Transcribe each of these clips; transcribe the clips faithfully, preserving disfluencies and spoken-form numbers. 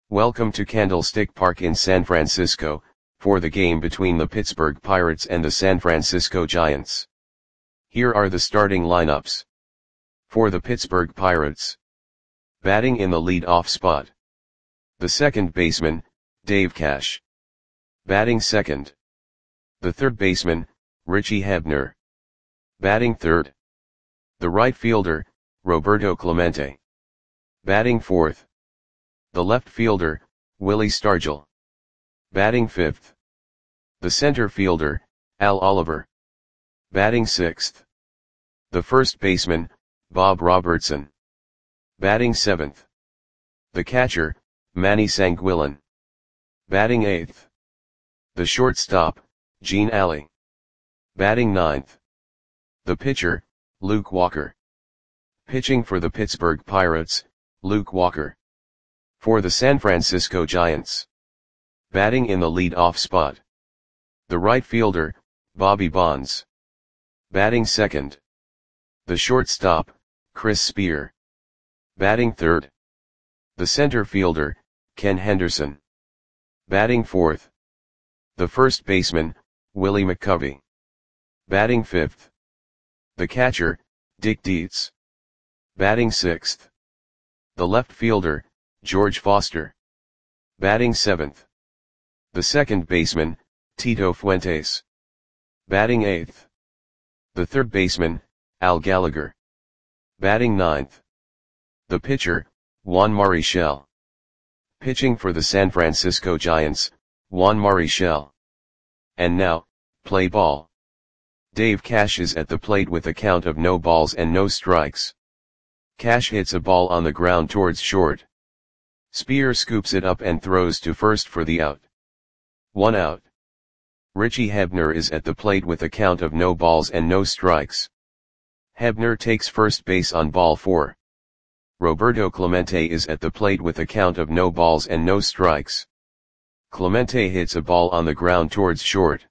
Welcome to Candlestick Park in San Francisco, for the game between the Pittsburgh Pirates and the San Francisco Giants. Here are the starting lineups. For the Pittsburgh Pirates. Batting in the lead-off spot. The second baseman, Dave Cash. Batting second. The third baseman, Richie Hebner. Batting third. The right fielder, Roberto Clemente. Batting fourth. The left fielder, Willie Stargell. Batting fifth. The center fielder, Al Oliver. Batting sixth. The first baseman, Bob Robertson. Batting seventh. The catcher, Manny Sanguillen. Batting eighth. The shortstop, Gene Alley. Batting ninth. The pitcher, Luke Walker. Pitching for the Pittsburgh Pirates, Luke Walker. For the San Francisco Giants. Batting in the lead-off spot. The right fielder, Bobby Bonds. Batting second. The shortstop, Chris Spear. Batting third. The center fielder, Ken Henderson. Batting fourth. The first baseman, Willie McCovey. Batting fifth. The catcher, Dick Dietz. Batting sixth. The left fielder, George Foster. Batting seventh. The second baseman, Tito Fuentes. Batting eighth. The third baseman, Al Gallagher. Batting ninth. The pitcher, Juan Marichal. Pitching for the San Francisco Giants, Juan Marichal. And now, play ball. Dave Cash is at the plate with a count of no balls and no strikes. Cash hits a ball on the ground towards short. Spear scoops it up and throws to first for the out. One out. Richie Hebner is at the plate with a count of no balls and no strikes. Hebner takes first base on ball four. Roberto Clemente is at the plate with a count of no balls and no strikes. Clemente hits a ball on the ground towards short.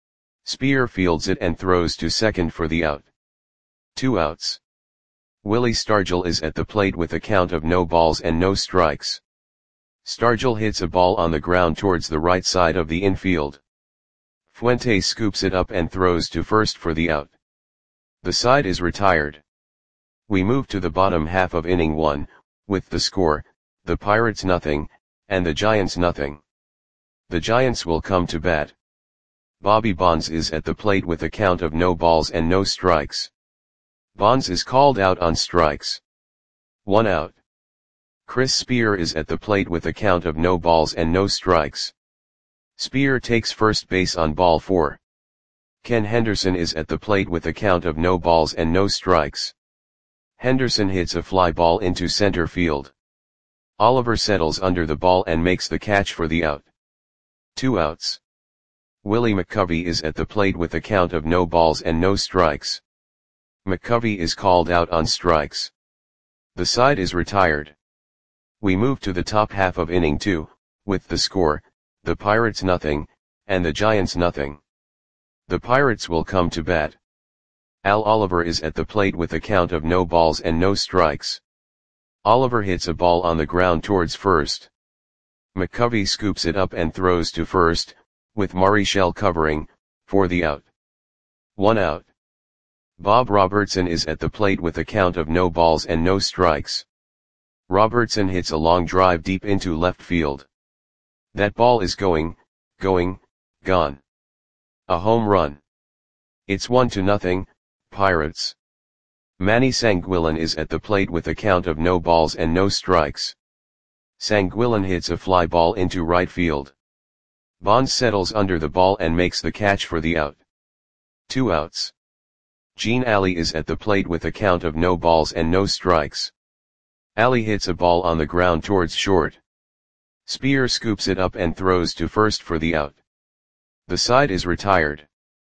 Spear fields it and throws to second for the out. Two outs. Willie Stargell is at the plate with a count of no balls and no strikes. Stargell hits a ball on the ground towards the right side of the infield. Fuentes scoops it up and throws to first for the out. The side is retired. We move to the bottom half of inning one, with the score, the Pirates nothing, and the Giants nothing. The Giants will come to bat. Bobby Bonds is at the plate with a count of no balls and no strikes. Bonds is called out on strikes. One out. Chris Spear is at the plate with a count of no balls and no strikes. Spear takes first base on ball four. Ken Henderson is at the plate with a count of no balls and no strikes. Henderson hits a fly ball into center field. Oliver settles under the ball and makes the catch for the out. Two outs. Willie McCovey is at the plate with a count of no balls and no strikes. McCovey is called out on strikes. The side is retired. We move to the top half of inning two, with the score, the Pirates nothing, and the Giants nothing. The Pirates will come to bat. Al Oliver is at the plate with a count of no balls and no strikes. Oliver hits a ball on the ground towards first. McCovey scoops it up and throws to first, with Marichal covering, for the out. One out. Bob Robertson is at the plate with a count of no balls and no strikes. Robertson hits a long drive deep into left field. That ball is going, going, gone. A home run. It's one to nothing, Pirates. Manny Sanguillen is at the plate with a count of no balls and no strikes. Sanguillen hits a fly ball into right field. Bonds settles under the ball and makes the catch for the out. Two outs. Gene Alley is at the plate with a count of no balls and no strikes. Alley hits a ball on the ground towards short. Spear scoops it up and throws to first for the out. The side is retired.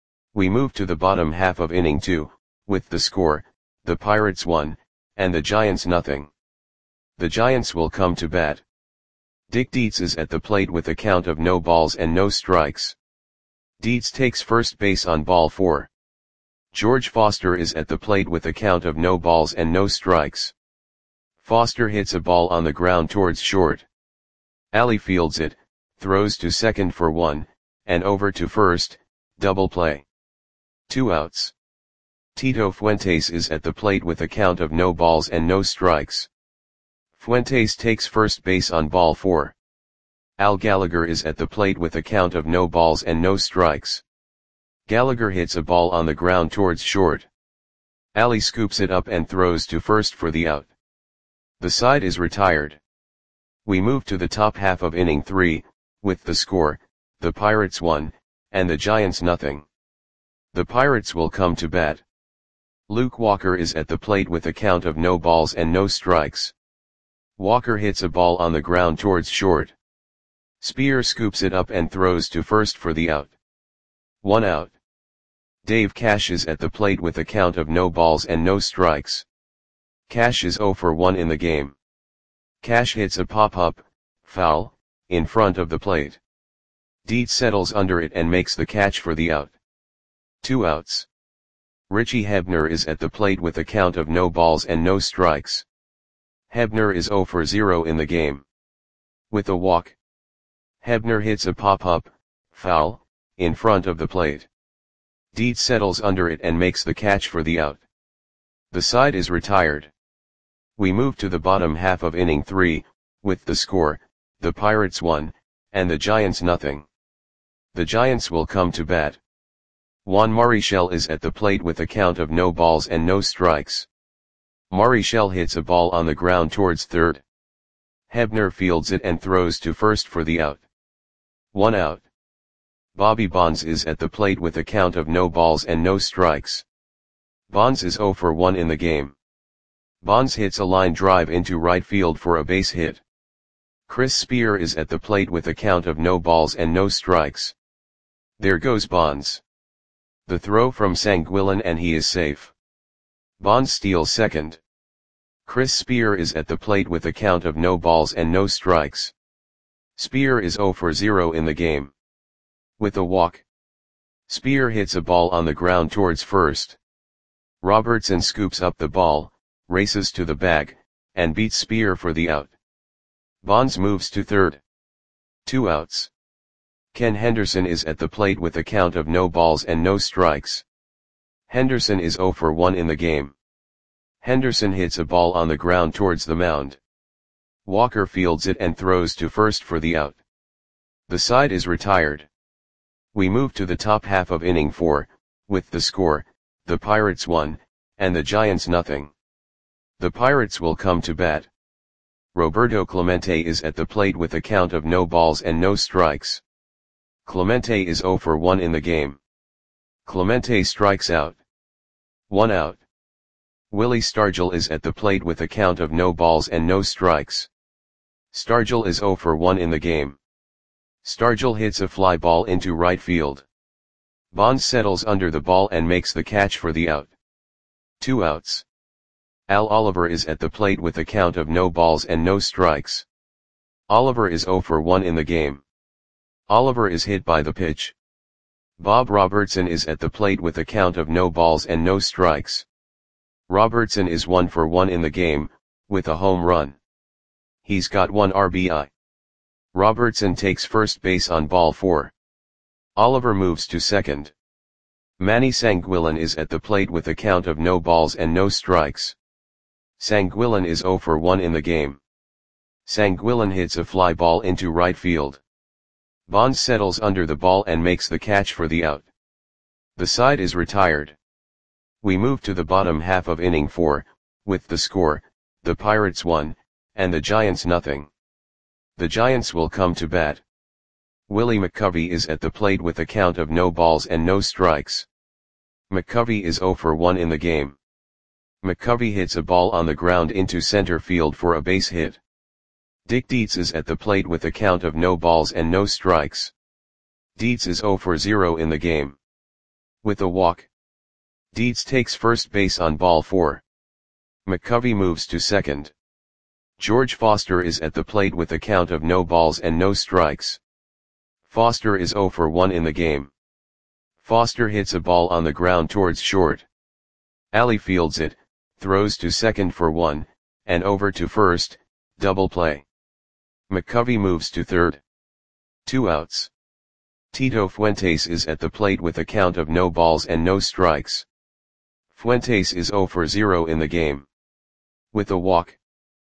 We move to the bottom half of inning two, with the score, the Pirates one, and the Giants nothing. The Giants will come to bat. Dick Dietz is at the plate with a count of no balls and no strikes. Dietz takes first base on ball four. George Foster is at the plate with a count of no balls and no strikes. Foster hits a ball on the ground towards short. Alley fields it, throws to second for one, and over to first, double play. Two outs. Tito Fuentes is at the plate with a count of no balls and no strikes. Fuentes takes first base on ball four. Al Gallagher is at the plate with a count of no balls and no strikes. Gallagher hits a ball on the ground towards short. Alley scoops it up and throws to first for the out. The side is retired. We move to the top half of inning three, with the score, the Pirates one, and the Giants nothing. The Pirates will come to bat. Luke Walker is at the plate with a count of no balls and no strikes. Walker hits a ball on the ground towards short. Spear scoops it up and throws to first for the out. One out. Dave Cash is at the plate with a count of no balls and no strikes. Cash is oh for one in the game. Cash hits a pop-up, foul, in front of the plate. Dietz settles under it and makes the catch for the out. Two outs. Richie Hebner is at the plate with a count of no balls and no strikes. Hebner is oh for zero in the game. With a walk. Hebner hits a pop-up, foul, in front of the plate. Dietz settles under it and makes the catch for the out. The side is retired. We move to the bottom half of inning three, with the score, the Pirates one, and the Giants nothing. The Giants will come to bat. Juan Marichal is at the plate with a count of no balls and no strikes. Marichal hits a ball on the ground towards third. Hebner fields it and throws to first for the out. One out. Bobby Bonds is at the plate with a count of no balls and no strikes. Bonds is oh for one in the game. Bonds hits a line drive into right field for a base hit. Chris Spear is at the plate with a count of no balls and no strikes. There goes Bonds. The throw from Sanguillen and he is safe. Bonds steals second. Chris Spear is at the plate with a count of no balls and no strikes. Spear is oh for zero in the game. With a walk. Spear hits a ball on the ground towards first. Robertson scoops up the ball, races to the bag, and beats Spear for the out. Bonds moves to third. Two outs. Ken Henderson is at the plate with a count of no balls and no strikes. Henderson is oh for one in the game. Henderson hits a ball on the ground towards the mound. Walker fields it and throws to first for the out. The side is retired. We move to the top half of inning four, with the score, the Pirates one, and the Giants nothing. The Pirates will come to bat. Roberto Clemente is at the plate with a count of no balls and no strikes. Clemente is oh for one in the game. Clemente strikes out. One out. Willie Stargell is at the plate with a count of no balls and no strikes. Stargell is oh for one in the game. Stargell hits a fly ball into right field. Bonds settles under the ball and makes the catch for the out. Two outs. Al Oliver is at the plate with a count of no balls and no strikes. Oliver is oh for one in the game. Oliver is hit by the pitch. Bob Robertson is at the plate with a count of no balls and no strikes. Robertson is one for one in the game, with a home run. He's got one R B I. Robertson takes first base on ball four. Oliver moves to second. Manny Sanguillen is at the plate with a count of no balls and no strikes. Sanguillen is oh for one in the game. Sanguillen hits a fly ball into right field. Bonds settles under the ball and makes the catch for the out. The side is retired. We move to the bottom half of inning four, with the score, the Pirates one, and the Giants nothing. The Giants will come to bat. Willie McCovey is at the plate with a count of no balls and no strikes. McCovey is oh for one in the game. McCovey hits a ball on the ground into center field for a base hit. Dick Dietz is at the plate with a count of no balls and no strikes. Dietz is oh for zero in the game. With a walk. Dietz takes first base on ball four. McCovey moves to second. George Foster is at the plate with a count of no balls and no strikes. Foster is oh for one in the game. Foster hits a ball on the ground towards short. Alley fields it, throws to second for one, and over to first, double play. McCovey moves to third. Two outs. Tito Fuentes is at the plate with a count of no balls and no strikes. Fuentes is zero for zero in the game. With a walk,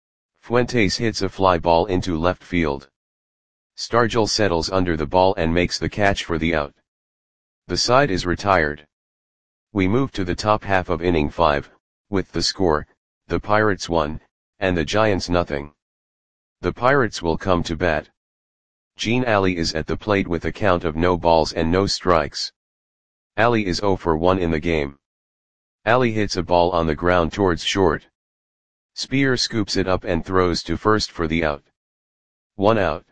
Fuentes hits a fly ball into left field. Stargell settles under the ball and makes the catch for the out. The side is retired. We move to the top half of inning five, with the score, the Pirates one, and the Giants nothing. The Pirates will come to bat. Gene Alley is at the plate with a count of no balls and no strikes. Alley is zero for one in the game. Alley hits a ball on the ground towards short. Spear scoops it up and throws to first for the out. One out.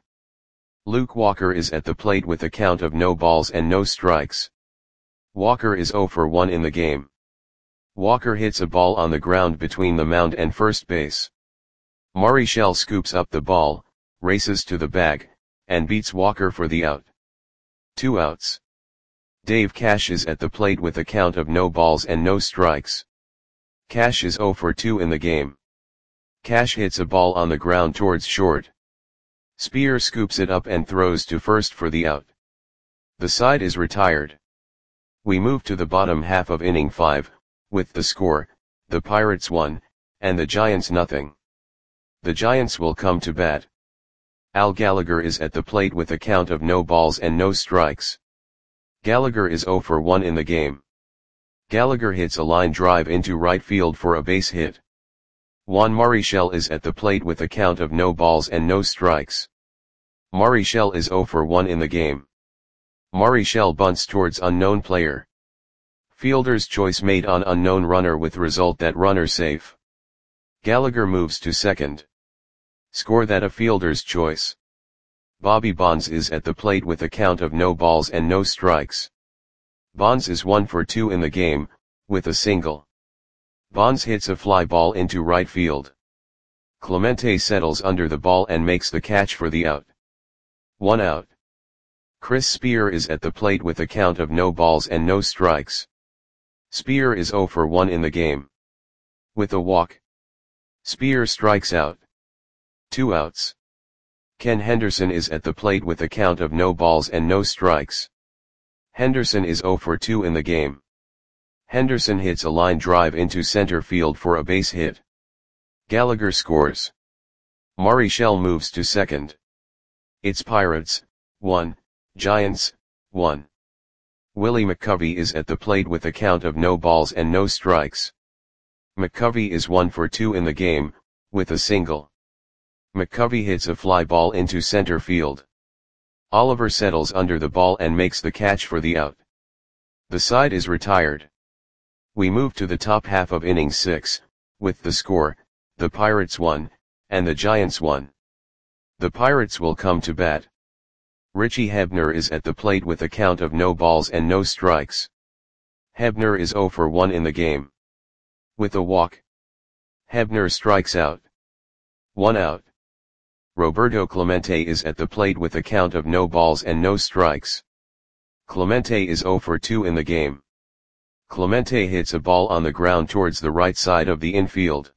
Luke Walker is at the plate with a count of no balls and no strikes. Walker is zero for one in the game. Walker hits a ball on the ground between the mound and first base. Murray Shell scoops up the ball, races to the bag, and beats Walker for the out. Two outs. Dave Cash is at the plate with a count of no balls and no strikes. Cash is zero for two in the game. Cash hits a ball on the ground towards short. Spear scoops it up and throws to first for the out. The side is retired. We move to the bottom half of inning five, with the score, the Pirates one, and the Giants nothing. The Giants will come to bat. Al Gallagher is at the plate with a count of no balls and no strikes. Gallagher is zero for one in the game. Gallagher hits a line drive into right field for a base hit. Juan Marichal is at the plate with a count of no balls and no strikes. Marichal is zero for one in the game. Marichal bunts towards unknown player. Fielder's choice made on unknown runner with result that runner safe. Gallagher moves to second. Score that a fielder's choice. Bobby Bonds is at the plate with a count of no balls and no strikes. Bonds is one for two in the game, with a single. Bonds hits a fly ball into right field. Clemente settles under the ball and makes the catch for the out. One out. Chris Spear is at the plate with a count of no balls and no strikes. Spear is zero for one in the game. With a walk, Spear strikes out. Two outs. Ken Henderson is at the plate with a count of no balls and no strikes. Henderson is zero for two in the game. Henderson hits a line drive into center field for a base hit. Gallagher scores. Marichal moves to second. It's Pirates, one, Giants, one. Willie McCovey is at the plate with a count of no balls and no strikes. McCovey is one for two in the game, with a single. McCovey hits a fly ball into center field. Oliver settles under the ball and makes the catch for the out. The side is retired. We move to the top half of inning six, with the score, the Pirates one, and the Giants one. The Pirates will come to bat. Richie Hebner is at the plate with a count of no balls and no strikes. Hebner is zero for one in the game. With a walk, Hebner strikes out. One out. Roberto Clemente is at the plate with a count of no balls and no strikes. Clemente is zero for two in the game. Clemente hits a ball on the ground towards the right side of the infield.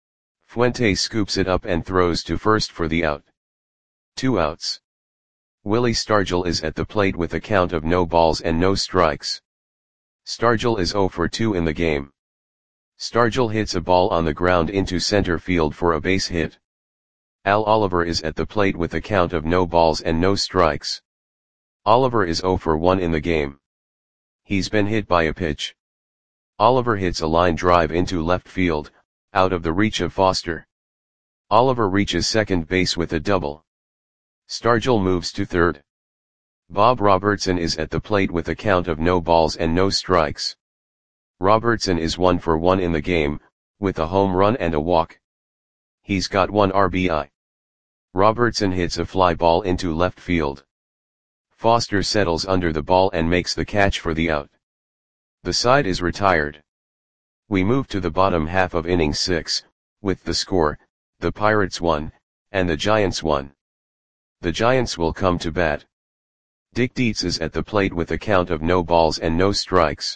Fuentes scoops it up and throws to first for the out. Two outs. Willie Stargell is at the plate with a count of no balls and no strikes. Stargell is zero for two in the game. Stargell hits a ball on the ground into center field for a base hit. Al Oliver is at the plate with a count of no balls and no strikes. Oliver is zero for one in the game. He's been hit by a pitch. Oliver hits a line drive into left field, out of the reach of Foster. Oliver reaches second base with a double. Stargell moves to third. Bob Robertson is at the plate with a count of no balls and no strikes. Robertson is one for one in the game, with a home run and a walk. He's got one R B I. Robertson hits a fly ball into left field. Foster settles under the ball and makes the catch for the out. The side is retired. We move to the bottom half of inning six, with the score, the Pirates one, and the Giants one. The Giants will come to bat. Dick Dietz is at the plate with a count of no balls and no strikes.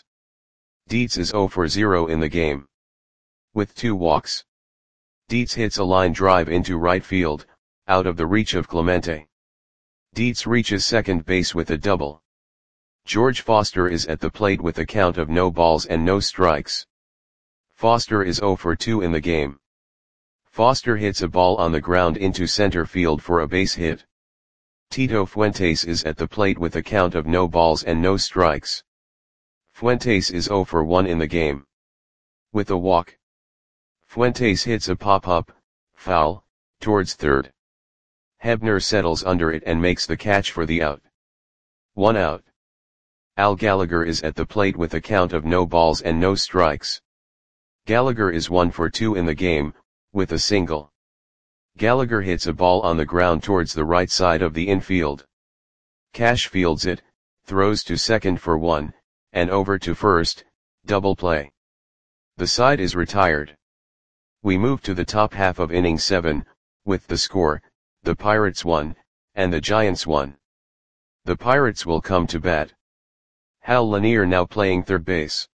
Dietz is zero for zero in the game. With two walks. Dietz hits a line drive into right field, out of the reach of Clemente. Dietz reaches second base with a double. George Foster is at the plate with a count of no balls and no strikes. Foster is zero for two in the game. Foster hits a ball on the ground into center field for a base hit. Tito Fuentes is at the plate with a count of no balls and no strikes. Fuentes is zero for one in the game. With a walk, Fuentes hits a pop-up, foul, towards third. Hebner settles under it and makes the catch for the out. One out. Al Gallagher is at the plate with a count of no balls and no strikes. Gallagher is one for two in the game, with a single. Gallagher hits a ball on the ground towards the right side of the infield. Cash fields it, throws to second for one, and over to first, double play. The side is retired. We move to the top half of inning seven, with the score, the Pirates won, and the Giants won. The Pirates will come to bat. Hal Lanier now playing third base.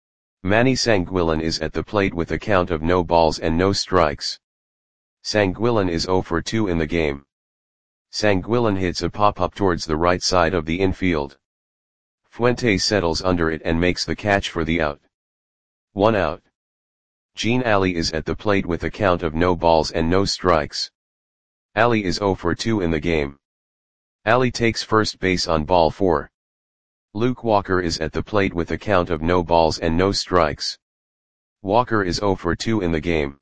Manny Sanguillen is at the plate with a count of no balls and no strikes. Sanguillen is zero for two in the game. Sanguillen hits a pop-up towards the right side of the infield. Fuentes settles under it and makes the catch for the out. One out. Gene Alley is at the plate with a count of no balls and no strikes. Alley is zero for two in the game. Alley takes first base on ball four. Luke Walker is at the plate with a count of no balls and no strikes. Walker is zero for two in the game.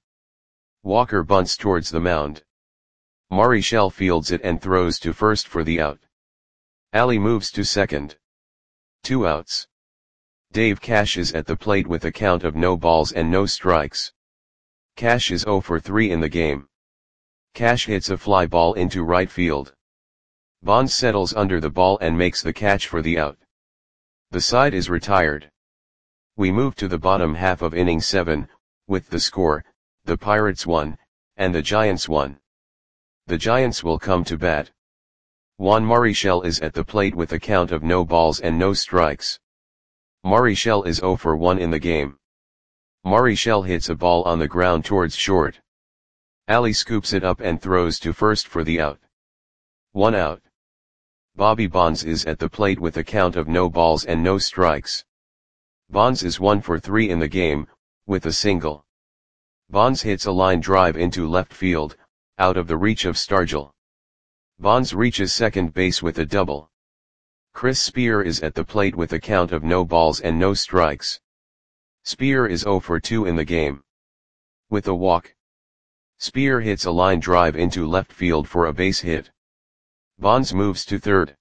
Walker bunts towards the mound. Marichal fields it and throws to first for the out. Alley moves to second. Two outs. Dave Cash is at the plate with a count of no balls and no strikes. Cash is zero for three in the game. Cash hits a fly ball into right field. Bonds settles under the ball and makes the catch for the out. The side is retired. We move to the bottom half of inning seven, with the score, the Pirates won, and the Giants won. The Giants will come to bat. Juan Marichal is at the plate with a count of no balls and no strikes. Marichal is zero for one in the game. Marichal hits a ball on the ground towards short. Alley scoops it up and throws to first for the out. One out. Bobby Bonds is at the plate with a count of no balls and no strikes. Bonds is one for three in the game, with a single. Bonds hits a line drive into left field, out of the reach of Stargell. Bonds reaches second base with a double. Chris Spear is at the plate with a count of no balls and no strikes. Spear is zero for two in the game. With a walk, Spear hits a line drive into left field for a base hit. Bonds moves to third.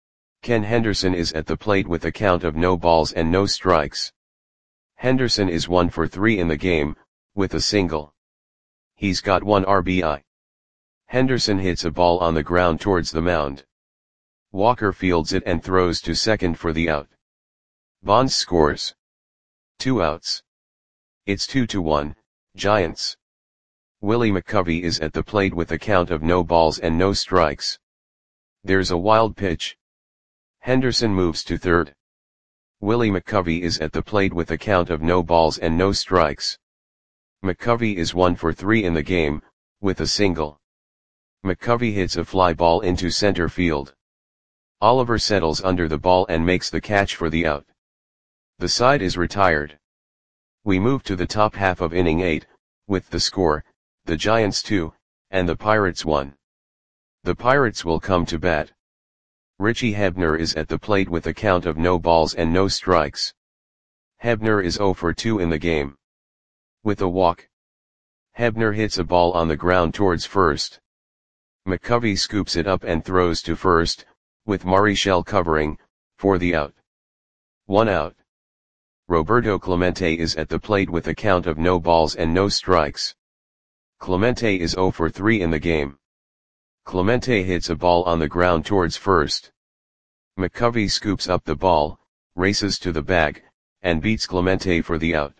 Ken Henderson is at the plate with a count of no balls and no strikes. Henderson is one for three in the game, with a single. He's got one R B I. Henderson hits a ball on the ground towards the mound. Walker fields it and throws to second for the out. Bonds scores. Two outs. It's two to one, Giants. Willie McCovey is at the plate with a count of no balls and no strikes. There's a wild pitch. Henderson moves to third. Willie McCovey is at the plate with a count of no balls and no strikes. McCovey is one for three in the game, with a single. McCovey hits a fly ball into center field. Oliver settles under the ball and makes the catch for the out. The side is retired. We move to the top half of inning eight, with the score, the Giants two, and the Pirates one. The Pirates will come to bat. Richie Hebner is at the plate with a count of no balls and no strikes. Hebner is zero for two in the game. With a walk, Hebner hits a ball on the ground towards first. McCovey scoops it up and throws to first, with Marichal covering, for the out. One out. Roberto Clemente is at the plate with a count of no balls and no strikes. Clemente is zero for three in the game. Clemente hits a ball on the ground towards first. McCovey scoops up the ball, races to the bag, and beats Clemente for the out.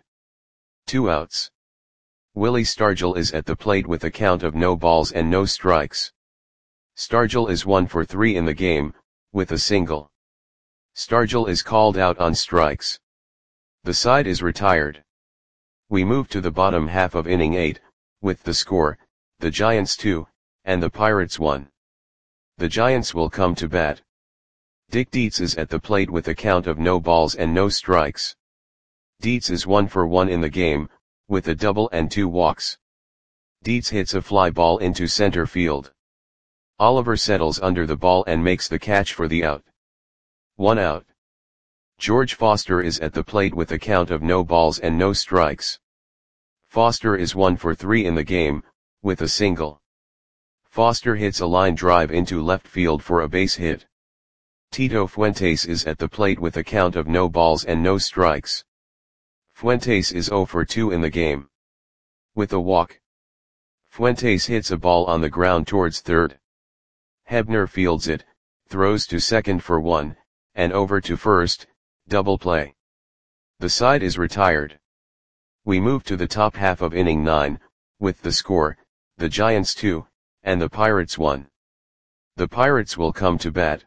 Two outs. Willie Stargell is at the plate with a count of no balls and no strikes. Stargell is one for three in the game, with a single. Stargell is called out on strikes. The side is retired. We move to the bottom half of inning eight, with the score, the Giants two, and the Pirates one. The Giants will come to bat. Dick Dietz is at the plate with a count of no balls and no strikes. Dietz is one for one in the game, with a double and two walks. Dietz hits a fly ball into center field. Oliver settles under the ball and makes the catch for the out. One out. George Foster is at the plate with a count of no balls and no strikes. Foster is one for three in the game, with a single. Foster hits a line drive into left field for a base hit. Tito Fuentes is at the plate with a count of no balls and no strikes. Fuentes is zero for two in the game. With a walk. Fuentes hits a ball on the ground towards third. Hebner fields it, throws to second for one, and over to first, double play. The side is retired. We move to the top half of inning nine, with the score, the Giants two, and the Pirates one. The Pirates will come to bat.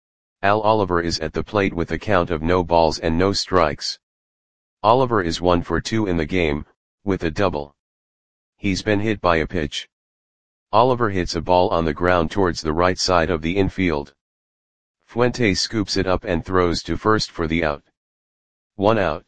Al Oliver is at the plate with a count of no balls and no strikes. Oliver is one for two in the game, with a double. He's been hit by a pitch. Oliver hits a ball on the ground towards the right side of the infield. Fuentes scoops it up and throws to first for the out. One out.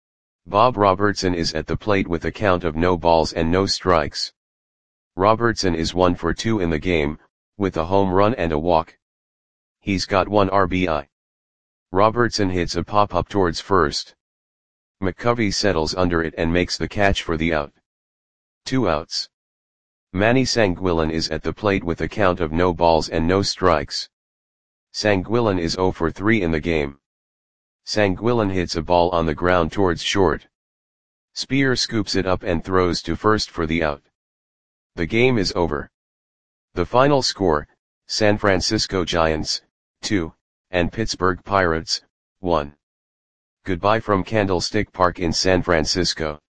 Bob Robertson is at the plate with a count of no balls and no strikes. Robertson is one for two in the game, with a home run and a walk. He's got one R B I. Robertson hits a pop-up towards first. McCovey settles under it and makes the catch for the out. Two outs. Manny Sanguillen is at the plate with a count of no balls and no strikes. Sanguillen is zero for three in the game. Sanguillen hits a ball on the ground towards short. Spear scoops it up and throws to first for the out. The game is over. The final score, San Francisco Giants, two, and Pittsburgh Pirates, one. Goodbye from Candlestick Park in San Francisco.